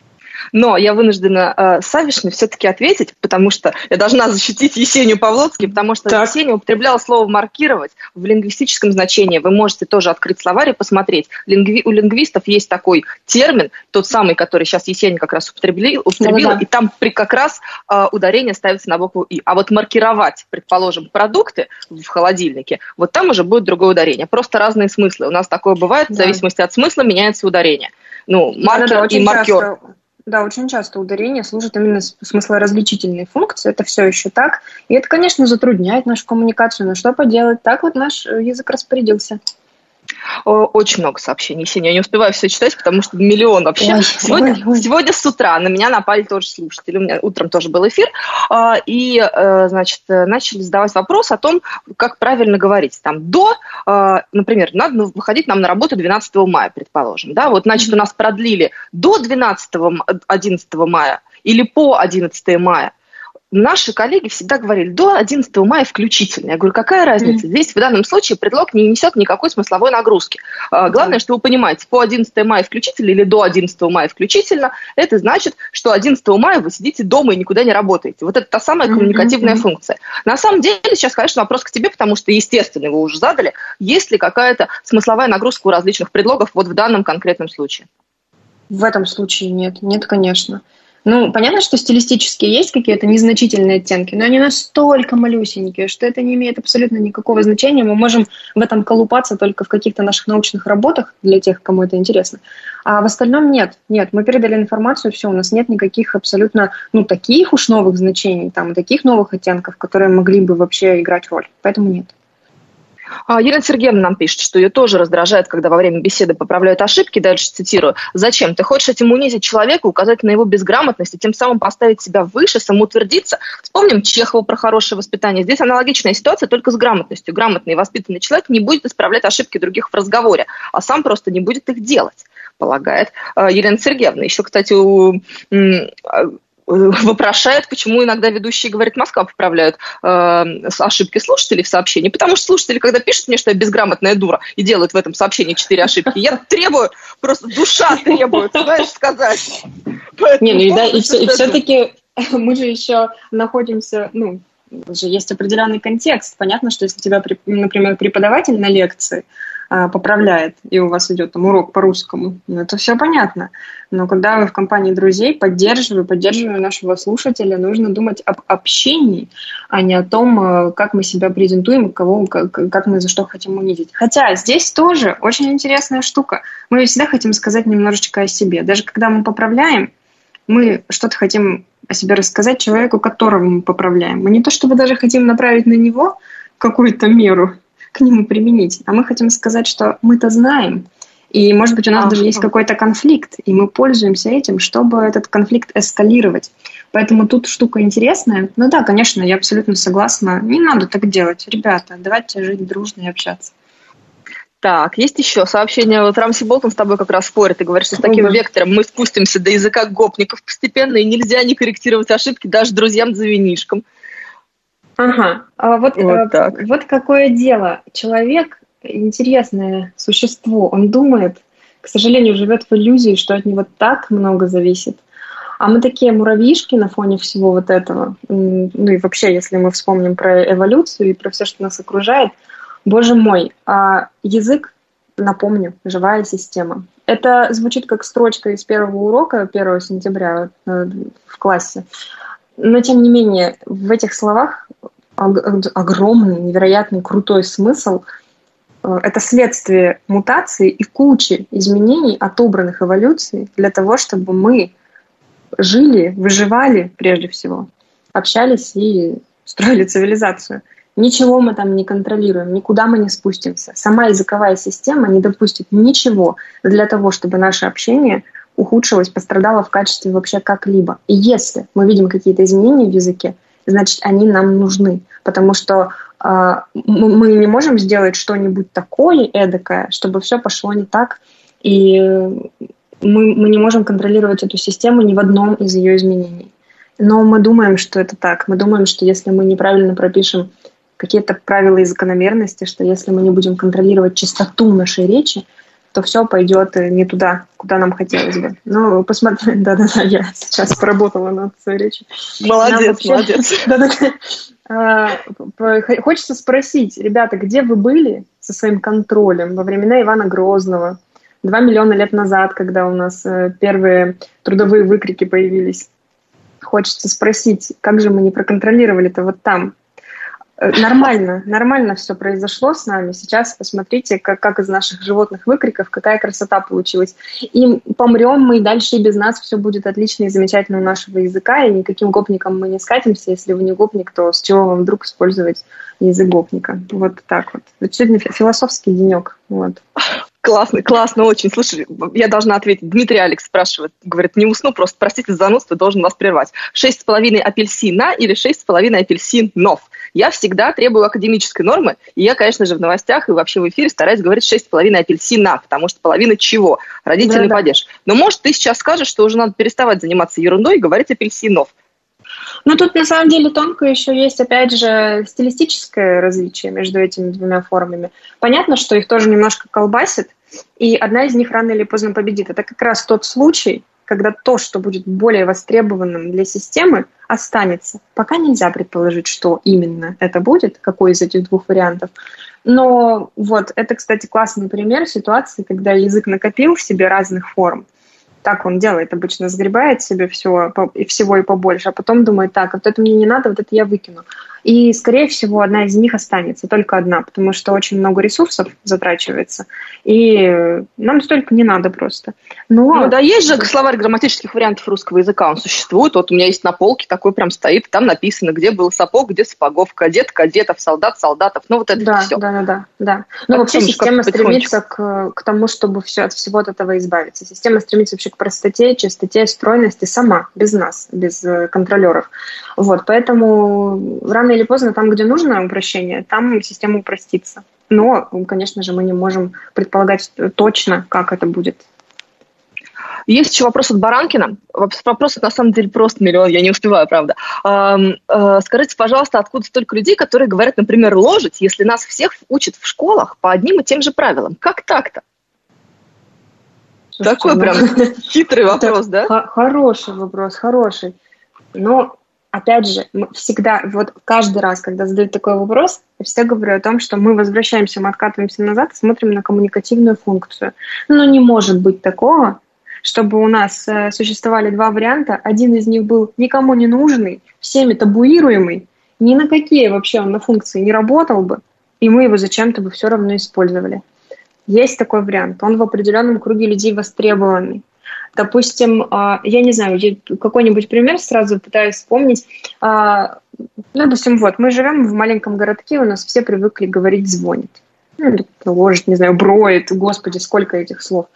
Но я вынуждена э, Савишне все-таки ответить, потому что я должна защитить Есению Павлоцкий, потому что так. Есения употребляла слово «маркировать» в лингвистическом значении. Вы можете тоже открыть словарь и посмотреть. Лингви... У лингвистов есть такой термин, тот самый, который сейчас Есения как раз употребила, употребила да, да. и там при, как раз э, ударение ставится на букву «и». А вот маркировать, предположим, продукты в холодильнике, вот там уже будет другое ударение. Просто разные смыслы. У нас такое бывает, да. в зависимости от смысла меняется ударение. Ну, маркер да, да, и маркер. Часто... Да, очень часто ударение служит именно смыслоразличительной функции, это все еще так. И это, конечно, затрудняет нашу коммуникацию, но что поделать, так вот наш язык распорядился. Очень много сообщений, Сеня, я не успеваю все читать, потому что миллион вообще. Ой, сегодня, ой, ой. сегодня с утра на меня напали тоже слушатели, у меня утром тоже был эфир, и, значит, начали задавать вопрос о том, как правильно говорить. Там до, например, надо выходить нам на работу двенадцатого мая, предположим, да, вот, значит, у нас продлили до двенадцатого, одиннадцатого мая или по одиннадцатое мая. Наши коллеги всегда говорили до одиннадцатого мая включительно. Я говорю, какая разница? Здесь в данном случае предлог не несет никакой смысловой нагрузки. Главное, что вы понимаете, по одиннадцатого мая включительно или до одиннадцатого мая включительно, это значит, что одиннадцатого мая вы сидите дома и никуда не работаете. Вот это та самая коммуникативная mm-hmm. функция. На самом деле, сейчас, конечно, вопрос к тебе, потому что, естественно, вы уже задали, есть ли какая-то смысловая нагрузка у различных предлогов вот в данном конкретном случае? В этом случае нет. Нет, конечно. Ну, понятно, что стилистически есть какие-то незначительные оттенки, но они настолько малюсенькие, что это не имеет абсолютно никакого значения. Мы можем в этом колупаться только в каких-то наших научных работах для тех, кому это интересно. А в остальном нет. Нет, мы передали информацию, все, у нас нет никаких абсолютно, ну, таких уж новых значений, там, таких новых оттенков, которые могли бы вообще играть роль. Поэтому нет. Елена Сергеевна нам пишет, что ее тоже раздражает, когда во время беседы поправляют ошибки. Дальше цитирую. «Зачем? Ты хочешь этим унизить человека, указать на его безграмотность и тем самым поставить себя выше, самоутвердиться?» Вспомним Чехова про хорошее воспитание. Здесь аналогичная ситуация, только с грамотностью. Грамотный и воспитанный человек не будет исправлять ошибки других в разговоре, а сам просто не будет их делать, полагает Елена Сергеевна. Еще, кстати, у... вопрошает, почему иногда ведущие «Говорит Москва» поправляют э, ошибки слушателей в сообщении. Потому что слушатели, когда пишут мне, что я безграмотная дура, и делают в этом сообщении четыре ошибки, я требую, просто душа требует, знаешь, сказать. Не, ну и, да, и, все, и все-таки мы же еще находимся, ну, же есть определенный контекст. Понятно, что если тебя, например, преподаватель на лекции поправляет, и у вас идет там урок по-русскому, ну, это все понятно. Но когда вы в компании друзей, поддерживая, поддерживая нашего слушателя, нужно думать об общении, а не о том, как мы себя презентуем, кого, как, как мы за что хотим унизить. Хотя здесь тоже очень интересная штука. Мы всегда хотим сказать немножечко о себе. Даже когда мы поправляем, мы что-то хотим о себе рассказать человеку, которого мы поправляем. Мы не то чтобы даже хотим направить на него какую-то меру, к нему применить, а мы хотим сказать, что мы-то знаем, и, может быть, у нас а, даже есть какой-то конфликт, и мы пользуемся этим, чтобы этот конфликт эскалировать. Поэтому тут штука интересная. Ну да, конечно, я абсолютно согласна. Не надо так делать, ребята. Давайте жить дружно и общаться. Так, есть еще сообщение. Вот Рамси Болтон с тобой как раз спорит и говорит, что с таким вектором мы спустимся до языка гопников постепенно, и нельзя не корректировать ошибки даже друзьям за винишком. Ага, а вот, вот, так. вот какое дело. Человек – интересное существо. Он думает, к сожалению, живет в иллюзии, что от него так много зависит. А мы такие муравьишки на фоне всего вот этого. Ну и вообще, если мы вспомним про эволюцию и про все, что нас окружает, боже мой, а язык, напомню, живая система. Это звучит как строчка из первого урока первого сентября в классе. Но, тем не менее, в этих словах огромный, невероятный, крутой смысл. Это следствие мутации и кучи изменений, отобранных эволюцией, для того, чтобы мы жили, выживали прежде всего, общались и строили цивилизацию. Ничего мы там не контролируем, никуда мы не спустимся. Сама языковая система не допустит ничего для того, чтобы наше общение ухудшилось, пострадало в качестве вообще как-либо. И если мы видим какие-то изменения в языке, значит, они нам нужны, потому что э, мы не можем сделать что-нибудь такое эдакое, чтобы все пошло не так, и мы, мы не можем контролировать эту систему ни в одном из ее изменений. Но мы думаем, что это так. Мы думаем, что если мы неправильно пропишем какие-то правила и закономерности, что если мы не будем контролировать чистоту нашей речи, то все пойдет не туда, куда нам хотелось бы. Ну, посмотри, да-да-да, я сейчас поработала над своей речью. Молодец, вообще, молодец. Да-да-да. Хочется спросить, ребята, где вы были со своим контролем во времена Ивана Грозного, два миллиона лет назад, когда у нас первые трудовые выкрики появились? Хочется спросить, как же мы не проконтролировали-то вот там? Нормально, нормально все произошло с нами. Сейчас посмотрите, как, как из наших животных выкриков, какая красота получилась. И помрем мы, и дальше и без нас все будет отлично и замечательно у нашего языка, и никаким гопником мы не скатимся. Если вы не гопник, то с чего вам вдруг использовать язык гопника? Вот так вот. Это сегодня философский денек. Вот. Классно, классно, очень. Слушай, я должна ответить. Дмитрий Алекс спрашивает, говорит, не усну, просто, простите за занудство, должен вас прервать. Шесть с половиной апельсина или шесть с половиной апельсинов? Я всегда требую академической нормы, и я, конечно же, в новостях и вообще в эфире стараюсь говорить шесть с половиной апельсина, потому что половина чего? Родительный да, падеж. Да. Но, может, ты сейчас скажешь, что уже надо переставать заниматься ерундой и говорить апельсинов. Ну, тут на самом деле тонко еще есть, опять же, стилистическое различие между этими двумя формами. Понятно, что их тоже немножко колбасит, и одна из них рано или поздно победит. Это как раз тот случай, когда то, что будет более востребованным для системы, останется. Пока нельзя предположить, что именно это будет, какой из этих двух вариантов. Но вот это, кстати, классный пример ситуации, когда язык накопил в себе разных форм. Так он делает обычно, сгребает себе все, и всего и побольше, а потом думает, так, вот это мне не надо, вот это я выкину. И, скорее всего, одна из них останется, только одна, потому что очень много ресурсов затрачивается, и нам столько не надо просто. Но... Ну да, есть же словарь грамматических вариантов русского языка, он существует, вот у меня есть на полке, такой прям стоит, там написано, где был сапог, где сапогов, кадет, кадетов, солдат, солдатов, ну вот это да, все. Да, да, да, да. Но вообще система стремится к, к тому, чтобы все, от всего от этого избавиться. Система стремится вообще к простоте, чистоте, стройности сама, без нас, без контролеров. Вот, поэтому рано или поздно, там, где нужно упрощение, там система упростится. Но, конечно же, мы не можем предполагать точно, как это будет. Есть еще вопрос от Баранкина. Вопросов на самом деле просто миллион, я не успеваю, правда. Скажите, пожалуйста, откуда столько людей, которые говорят, например, ложить, если нас всех учат в школах по одним и тем же правилам? Как так-то? Слушайте, Такой ну, прям хитрый вопрос, да? Хороший вопрос, хороший. Но, опять же, мы всегда, вот каждый раз, когда задают такой вопрос, я всегда говорю о том, что мы возвращаемся, мы откатываемся назад и смотрим на коммуникативную функцию. Но не может быть такого, чтобы у нас э, существовали два варианта. Один из них был никому не нужный, всеми табуируемый, ни на какие вообще он на функции не работал бы, и мы его зачем-то бы все равно использовали. Есть такой вариант. Он в определенном круге людей востребованный. Допустим, э, я не знаю, какой-нибудь пример сразу пытаюсь вспомнить. Э, допустим, вот, мы живем в маленьком городке, у нас все привыкли говорить «звонит». Ну, ложит, не знаю, броет, господи, сколько этих слов.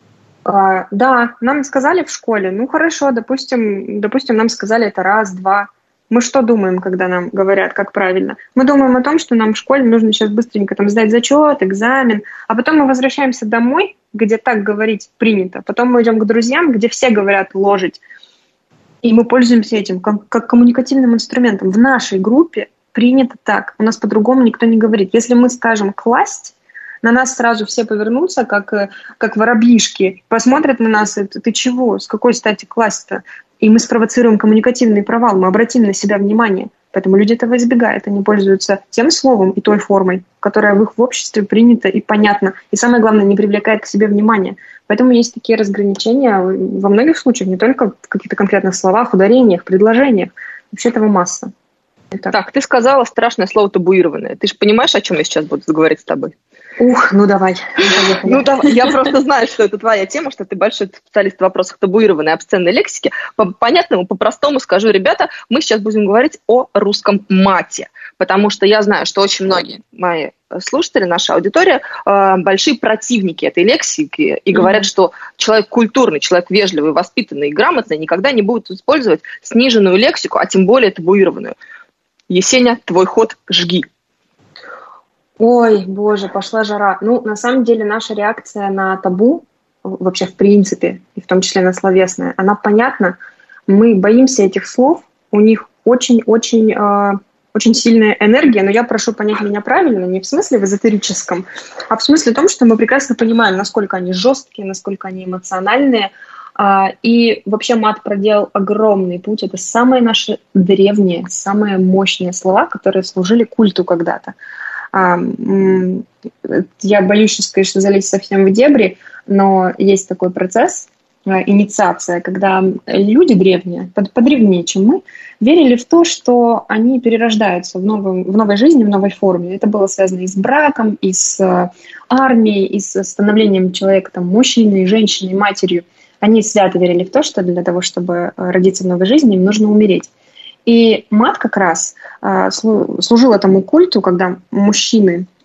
Uh, да, нам сказали в школе, ну хорошо, допустим, допустим, нам сказали это раз, два. Мы что думаем, когда нам говорят, как правильно? Мы думаем о том, что нам в школе нужно сейчас быстренько там сдать зачет, экзамен, а потом мы возвращаемся домой, где так говорить принято. Потом мы идем к друзьям, где все говорят ложить. И мы пользуемся этим как, как коммуникативным инструментом. В нашей группе принято так. У нас по-другому никто не говорит. Если мы скажем «класть», на нас сразу все повернутся, как, как воробьишки, посмотрят на нас, ты, ты чего, с какой стати класть-то? И мы спровоцируем коммуникативный провал, мы обратим на себя внимание. Поэтому люди этого избегают, они пользуются тем словом и той формой, которая в их в обществе принята и понятна. И самое главное, не привлекает к себе внимания. Поэтому есть такие разграничения во многих случаях, не только в каких-то конкретных словах, ударениях, предложениях. Вообще этого масса. Итак. Так, ты сказала страшное слово табуированное. Ты же понимаешь, о чем я сейчас буду говорить с тобой? Ух, ну давай. Ну давай, я просто знаю, что это твоя тема, что ты большой специалист в вопросах табуированной обсценной лексики. По понятному, по-простому скажу, ребята, мы сейчас будем говорить о русском мате, потому что я знаю, что очень многие мои слушатели, наша аудитория, э, большие противники этой лексики и говорят, mm-hmm. что человек культурный, человек вежливый, воспитанный и грамотный никогда не будет использовать сниженную лексику, а тем более табуированную. Есеня, твой ход, жги. Ой, боже, пошла жара. Ну, на самом деле, наша реакция на табу, вообще в принципе, и в том числе на словесное, она понятна. Мы боимся этих слов, у них очень-очень э, очень сильная энергия, но я прошу понять меня правильно, не в смысле в эзотерическом, а в смысле том, что мы прекрасно понимаем, насколько они жесткие, насколько они эмоциональные. Э, и вообще мат проделал огромный путь. Это самые наши древние, самые мощные слова, которые служили культу когда-то. Я боюсь сейчас, конечно, залезть совсем в дебри, но есть такой процесс, инициация, когда люди древние, подревнее, чем мы, верили в то, что они перерождаются в, новом, в новой жизни, в новой форме. Это было связано и с браком, и с армией, и с становлением человека там, мужчиной, женщиной, матерью. Они свято верили в то, что для того, чтобы родиться в новой жизни, им нужно умереть. И мат как раз э, служил этому культу, когда мужчины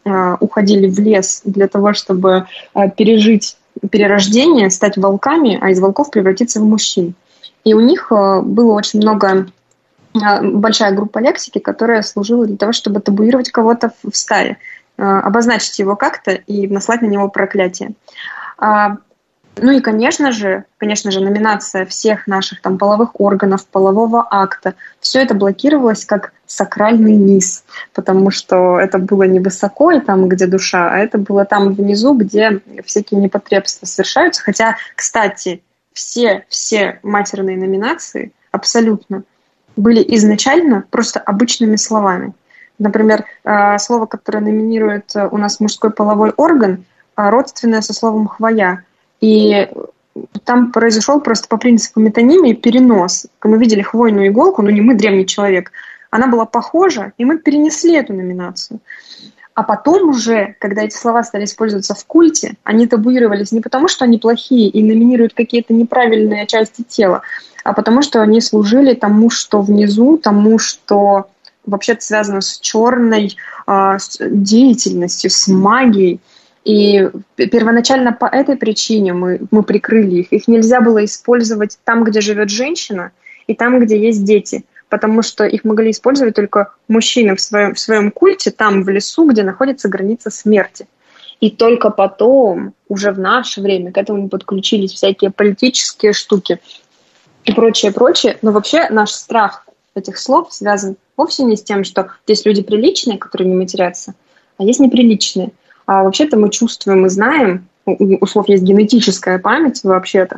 э, уходили в лес для того, чтобы э, пережить перерождение, стать волками, а из волков превратиться в мужчин. И у них э, было очень много, э, большая группа лексики, которая служила для того, чтобы табуировать кого-то в, в стае, э, обозначить его как-то и наслать на него проклятие. А, ну и, конечно же, конечно же, номинация всех наших там половых органов, полового акта, все это блокировалось как сакральный низ, потому что это было не высоко и там, где душа, а это было там внизу, где всякие непотребства совершаются. Хотя, кстати, все, все матерные номинации абсолютно были изначально просто обычными словами. Например, слово, которое номинирует у нас мужской половой орган, родственное со словом «хвоя». И там произошел просто по принципу метонимии перенос. Мы видели хвойную иголку, но не мы, древний человек. Она была похожа, и мы перенесли эту номинацию. А потом уже, когда эти слова стали использоваться в культе, они табуировались не потому, что они плохие и номинируют какие-то неправильные части тела, а потому что они служили тому, что внизу, тому, что вообще-то связано с черной э, с деятельностью, с магией. И первоначально по этой причине мы, мы прикрыли их. Их нельзя было использовать там, где живет женщина, и там, где есть дети, потому что их могли использовать только мужчины в своем, в своем культе, там, в лесу, где находится граница смерти. И только потом, уже в наше время, к этому подключились всякие политические штуки и прочее, прочее. Но вообще наш страх этих слов связан вовсе не с тем, что есть люди приличные, которые не матерятся, а есть неприличные. А вообще-то мы чувствуем и знаем, у слов есть генетическая память вообще-то,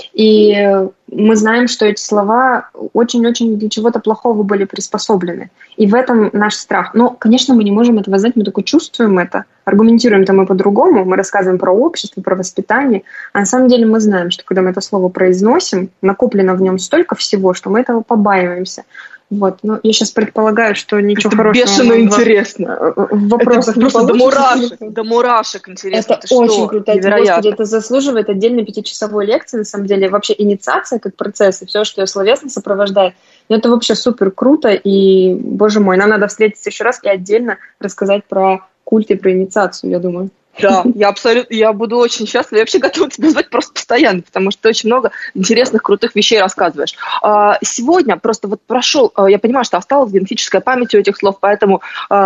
и мы знаем, что эти слова очень-очень для чего-то плохого были приспособлены. И в этом наш страх. Но, конечно, мы не можем этого знать, мы только чувствуем это, аргументируем-то мы по-другому, мы рассказываем про общество, про воспитание, а на самом деле мы знаем, что когда мы это слово произносим, накоплено в нем столько всего, что мы этого побаиваемся. Вот, ну, я сейчас предполагаю, что ничего это хорошего... бешено в... интересно. В вопросах это просто до мурашек, до мурашек интересно. Это ты очень круто. Господи, это заслуживает отдельной пятичасовой лекции, на самом деле. Вообще инициация как процесс, и все, что ее словесно сопровождает. Но это вообще супер круто, и, боже мой, нам надо встретиться еще раз и отдельно рассказать про культ и про инициацию, я думаю. Да, я абсолютно, я буду очень счастлива. Я вообще готова тебя звать просто постоянно, потому что ты очень много интересных, крутых вещей рассказываешь. Сегодня просто вот прошел, я понимаю, что осталась генетическая память у этих слов, поэтому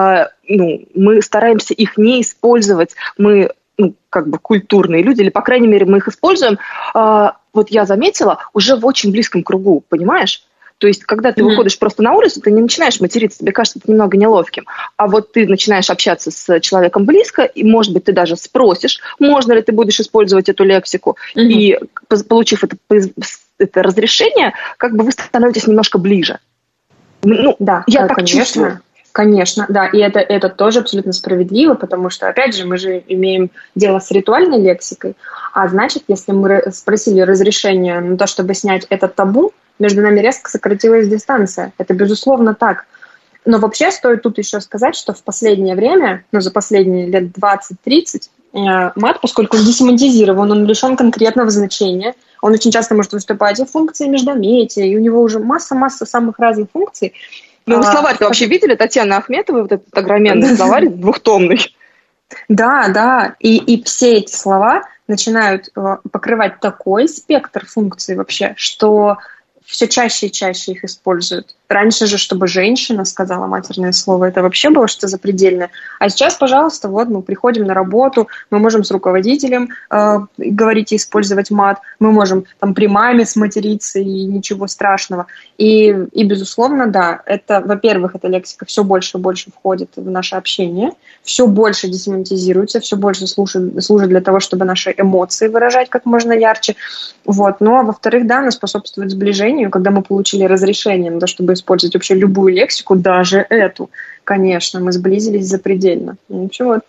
ну, мы стараемся их не использовать. Мы, ну, как бы культурные люди, или, по крайней мере, мы их используем. Вот я заметила, уже в очень близком кругу, понимаешь? То есть, когда ты mm-hmm. выходишь просто на улицу, ты не начинаешь материться, тебе кажется это немного неловким. А вот ты начинаешь общаться с человеком близко, и, может быть, ты даже спросишь, можно ли ты будешь использовать эту лексику, mm-hmm. и, получив это, это разрешение, как бы вы становитесь немножко ближе. Ну, да, я да, так конечно. чувствую. Конечно, да, и это, это тоже абсолютно справедливо, потому что, опять же, мы же имеем дело с ритуальной лексикой, а значит, если мы спросили разрешение на то, чтобы снять этот табу, между нами резко сократилась дистанция. Это, безусловно, так. Но вообще стоит тут еще сказать, что в последнее время, ну, за последние лет двадцать-тридцать, э, мат, поскольку он десемантизирован, он лишен конкретного значения, он очень часто может выступать и в функции междометия, и у него уже масса-масса самых разных функций. Ну, вы словарь-то а, вообще как... видели Татьяны Ахметовой, вот этот огроменный словарь двухтомный? Да, да, и, и все эти слова начинают покрывать такой спектр функций вообще, что все чаще и чаще их используют. Раньше же, чтобы женщина сказала матерное слово, это вообще было что-то запредельное. А сейчас, пожалуйста, вот мы приходим на работу, мы можем с руководителем э, говорить и использовать мат, мы можем там при маме сматериться, и ничего страшного. И, и безусловно, да, это, во-первых, эта лексика все больше и больше входит в наше общение, все больше десемантизируется, все больше служит, служит для того, чтобы наши эмоции выражать как можно ярче. Вот. Ну, а во-вторых, да, она способствует сближению, когда мы получили разрешение на то, чтобы использовать вообще любую лексику, даже эту, конечно, мы сблизились запредельно. Ничего.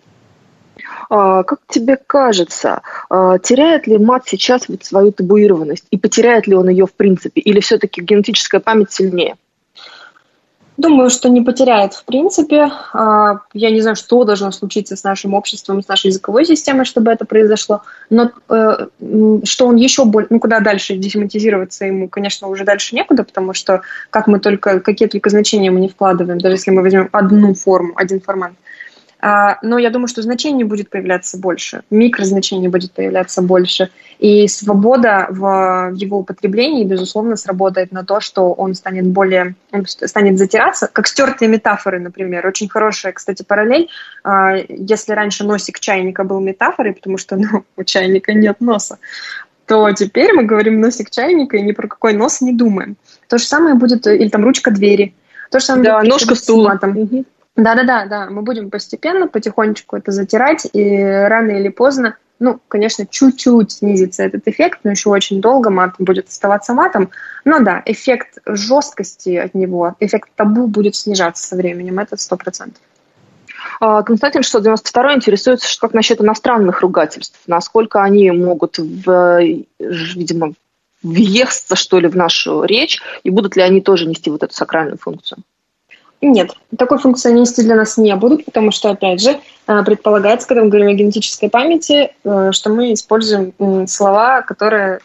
А, как тебе кажется, а, теряет ли мат сейчас вот свою табуированность? И потеряет ли он ее в принципе? Или все-таки генетическая память сильнее? Думаю, что не потеряет в принципе. Я не знаю, что должно случиться с нашим обществом, с нашей языковой системой, чтобы это произошло. Но что он еще больше, ну куда дальше десемантизироваться ему, конечно, уже дальше некуда, потому что как мы только, какие только значения мы не вкладываем, даже если мы возьмем одну форму, один формат. Но я думаю, что значений будет появляться больше, микрозначений будет появляться больше, и свобода в его употреблении, безусловно, сработает на то, что он станет более, он станет затираться, как стертые метафоры, например. Очень хорошая, кстати, параллель. Если раньше носик чайника был метафорой, потому что ну, у чайника нет носа, то теперь мы говорим носик чайника и ни про какой нос не думаем. То же самое будет, или там ручка двери. То же самое да, будет ножка стула. Угу. Да-да-да, да. Мы будем постепенно, потихонечку это затирать, и рано или поздно, ну, конечно, чуть-чуть снизится этот эффект, но еще очень долго мат будет оставаться матом. Но да, эффект жесткости от него, эффект табу будет снижаться со временем, это сто процентов. Константин шестьсот девяносто два интересуется, что как насчет иностранных ругательств, насколько они могут, в, видимо, въесться, что ли, в нашу речь, и будут ли они тоже нести вот эту сакральную функцию? Нет, такой функции нести для нас не будут, потому что, опять же, предполагается, когда мы говорим о генетической памяти, что мы используем слова, которые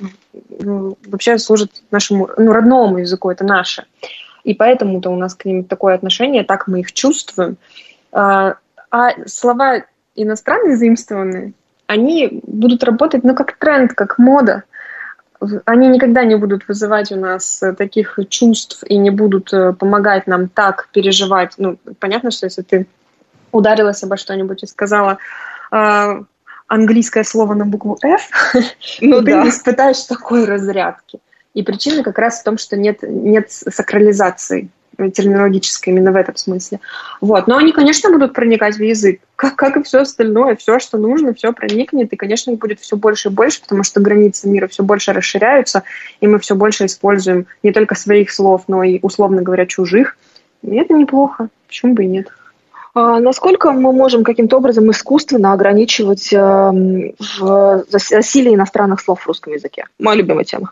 вообще служат нашему ну, родному языку, это наше. И поэтому-то у нас к ним такое отношение, так мы их чувствуем. А слова иностранные, заимствованные, они будут работать, ну, как тренд, как мода. Они никогда не будут вызывать у нас таких чувств и не будут помогать нам так переживать. Ну, понятно, что если ты ударилась обо что-нибудь и сказала э, английское слово на букву F, ну, ты не испытаешь такой разрядки. И причина как раз в том, что нет, нет сакрализации терминологической именно в этом смысле. Вот. Но они, конечно, будут проникать в язык, как, как и все остальное. Все, что нужно, все проникнет. И, конечно, их будет все больше и больше, потому что границы мира все больше расширяются, и мы все больше используем не только своих слов, но и, условно говоря, чужих. И это неплохо. Почему бы и нет? А насколько мы можем каким-то образом искусственно ограничивать э, в засилие иностранных слов в русском языке? Моя любимая тема.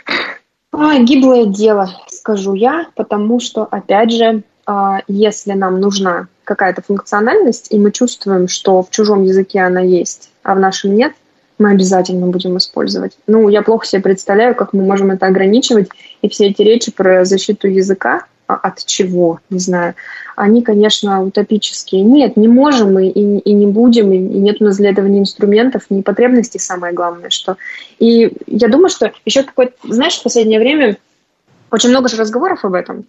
А, гиблое дело, скажу я, потому что, опять же, если нам нужна какая-то функциональность, и мы чувствуем, что в чужом языке она есть, а в нашем нет, мы обязательно будем использовать. Ну, я плохо себе представляю, как мы можем это ограничивать, и все эти речи про защиту языка, от чего, не знаю, они, конечно, утопические. Нет, не можем и, и, и не будем, и, и нет у нас для этого ни инструментов, ни потребностей, самое главное, что... И я думаю, что еще какой-то... Знаешь, в последнее время очень много же разговоров об этом,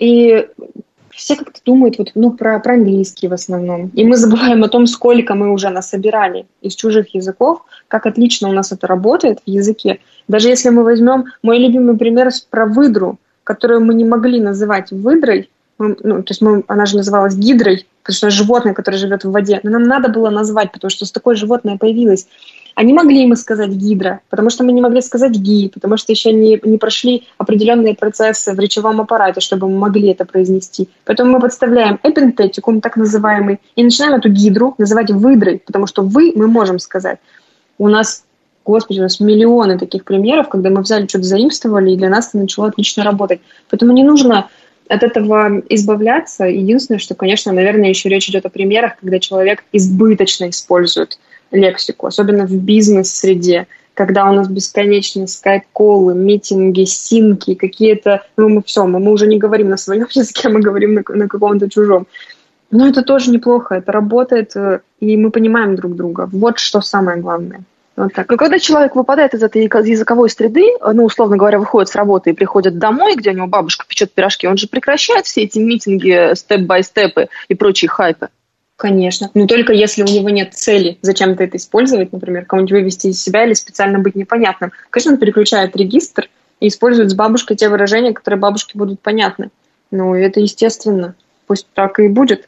и все как-то думают вот, ну, про, про английский в основном. И мы забываем о том, сколько мы уже насобирали из чужих языков, как отлично у нас это работает в языке. Даже если мы возьмем мой любимый пример про выдру, которую мы не могли называть выдрой, ну, то есть мы, она же называлась гидрой, потому что это животное, которое живет в воде, но нам надо было назвать, потому что такое животное появилось. А не могли мы сказать гидра, потому что мы не могли сказать ги, потому что еще не, не прошли определенные процессы в речевом аппарате, чтобы мы могли это произнести. Поэтому мы подставляем эпинтетикум, так называемый, и начинаем эту гидру называть выдрой, потому что вы мы можем сказать. У нас Господи, у нас миллионы таких примеров, когда мы взяли что-то заимствовали, и для нас это начало отлично работать. Поэтому не нужно от этого избавляться. Единственное, что, конечно, наверное, еще речь идет о примерах, когда человек избыточно использует лексику, особенно в бизнес-среде, когда у нас бесконечные скайп-коллы, митинги, синки, какие-то... Ну, мы все, мы, мы уже не говорим на своем языке, мы говорим на, на каком-то чужом. Но это тоже неплохо, это работает, и мы понимаем друг друга. Вот что самое главное. Вот так. Но когда человек выпадает из этой языковой среды, ну, условно говоря, выходит с работы и приходит домой, где у него бабушка печет пирожки, он же прекращает все эти митинги, степ-бай-степы и прочие хайпы. Конечно. Но только если у него нет цели зачем-то это использовать, например, кого-нибудь вывести из себя или специально быть непонятным. Конечно, он переключает регистр и использует с бабушкой те выражения, которые бабушке будут понятны. Ну, это естественно. Пусть так и будет.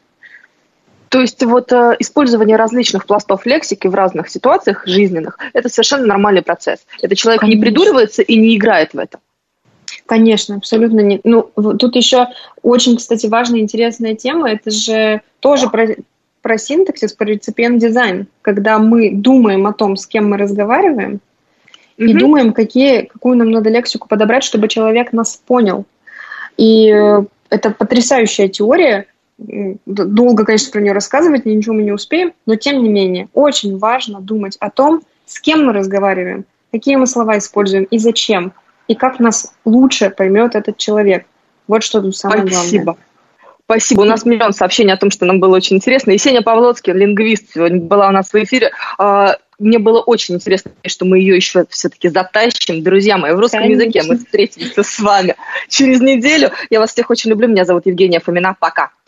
То есть вот э, использование различных пластов лексики в разных ситуациях жизненных – это совершенно нормальный процесс. Это человек Конечно. Не придуривается и не играет в это. Конечно, абсолютно не. Ну, тут еще очень, кстати, важная и интересная тема. Это же тоже про, про синтаксис, про реципиент-дизайн. Когда мы думаем о том, с кем мы разговариваем, mm-hmm. и думаем, какие, какую нам надо лексику подобрать, чтобы человек нас понял. И э, это потрясающая теория. Долго, конечно, про нее рассказывать, ничего мы не успеем, но тем не менее очень важно думать о том, с кем мы разговариваем, какие мы слова используем и зачем, и как нас лучше поймет этот человек. Вот что тут самое главное. Спасибо. Спасибо. У нас миллион сообщений о том, что нам было очень интересно. Есения Павлоцкий, лингвист, сегодня была у нас в эфире. Мне было очень интересно, что мы ее еще все-таки затащим. Друзья мои, в русском Конечно. языке мы встретимся с вами через неделю. Я вас всех очень люблю. Меня зовут Евгения Фомина. Пока.